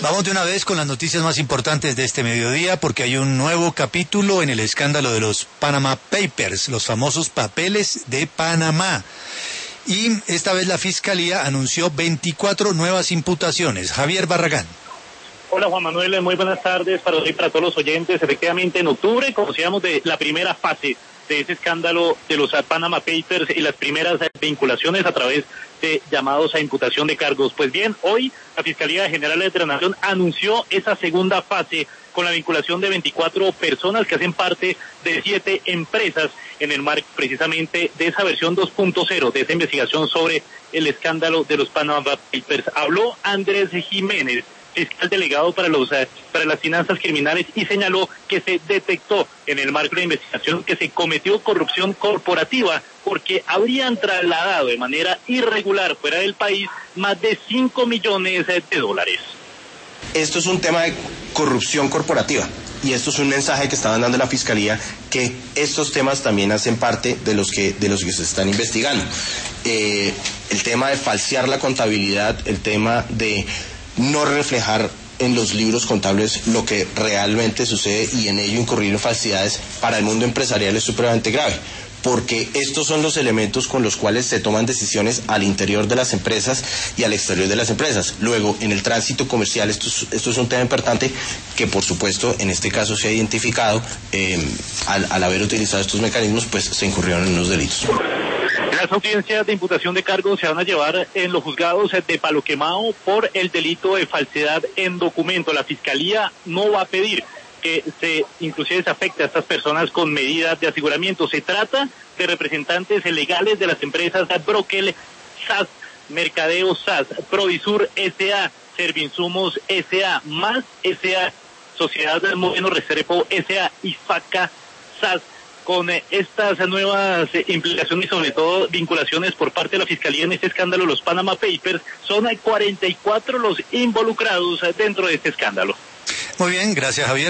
Vamos de una vez con las noticias más importantes de este mediodía, porque hay un nuevo capítulo en el escándalo de los Panama Papers, los famosos papeles de Panamá. Y esta vez la Fiscalía anunció 24 nuevas imputaciones. Javier Barragán. Hola Juan Manuel, muy buenas tardes para hoy, para todos los oyentes. Efectivamente, en octubre conocíamos de la primera fase de ese escándalo de los Panama Papers y las primeras vinculaciones a través de llamados a imputación de cargos. Pues bien, hoy la Fiscalía General de la Nación anunció esa segunda fase con la vinculación de 24 personas que hacen parte de 7 empresas en el marco precisamente de esa versión 2.0 de esa investigación sobre el escándalo de los Panama Papers. Habló Andrés Jiménez, fiscal delegado para las finanzas criminales, y señaló que se detectó en el marco de investigación que se cometió corrupción corporativa porque habrían trasladado de manera irregular fuera del país más de 5 millones de dólares. Esto es un tema de corrupción corporativa y esto es un mensaje que está dando la Fiscalía, que estos temas también hacen parte de los que se están investigando. El tema de falsear la contabilidad, el tema de no reflejar en los libros contables lo que realmente sucede y en ello incurrir en falsedades para el mundo empresarial es supremamente grave, porque estos son los elementos con los cuales se toman decisiones al interior de las empresas y al exterior de las empresas. Luego, en el tránsito comercial, esto es un tema importante que, por supuesto, en este caso se ha identificado, al haber utilizado estos mecanismos, pues se incurrieron en unos delitos. Las audiencias de imputación de cargos se van a llevar en los juzgados de Palo Quemado por el delito de falsedad en documento. La Fiscalía no va a pedir que inclusive se afecte a estas personas con medidas de aseguramiento. Se trata de representantes legales de las empresas Brokel, SAS, Mercadeo SAS, Provisur S.A., Servinsumos S.A., Más S.A., Sociedad Moreno Restrepo S.A. y FACA SAS. Con estas nuevas implicaciones y sobre todo vinculaciones por parte de la Fiscalía en este escándalo, los Panama Papers, son 44 los involucrados dentro de este escándalo. Muy bien, gracias Javier.